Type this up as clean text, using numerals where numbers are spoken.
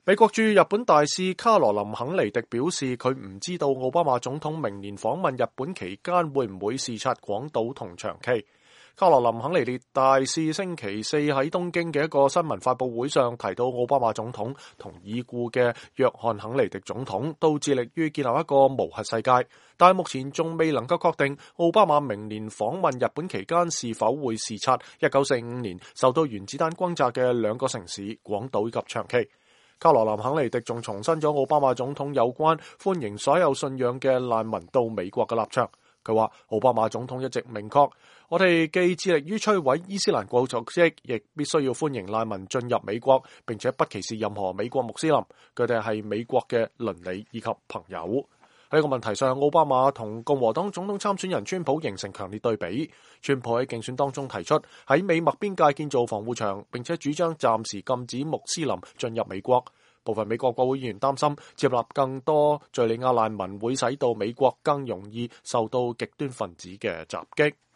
美國駐日本大使卡羅琳肯尼迪表示，佢唔知道奧巴馬總統明年訪問日本期間會唔會視察廣島同長崎。卡羅琳肯尼迪大使星期四喺東京嘅一個新聞發佈會上提到，奧巴馬總統同已故嘅約翰肯尼迪總統都致力於建立一個無核世界，但係目前仲未能夠確定奧巴馬明年訪問日本期間是否會視察1945年受到原子彈轟炸嘅兩個城市廣島及長崎。卡羅琳肯尼迪仲重申咗奧巴馬總統有關歡迎所有信仰嘅難民到美國嘅立場。佢話奧巴馬總統一直明確，我哋既致力於摧毀伊斯蘭國組織，亦必須要歡迎難民進入美國，並且不歧視任何美國穆斯林，佢哋係美國嘅鄰里以及朋友。喺呢個問題上，奧巴馬同共和黨總統參選人川普形成強烈對比。川普喺競選當中提出喺美墨邊界建造防護牆，並且主張暫時禁止穆斯林進入美國。部分美國國會議員擔心接納更多敘利亞難民會使到美國更容易受到極端分子嘅襲擊。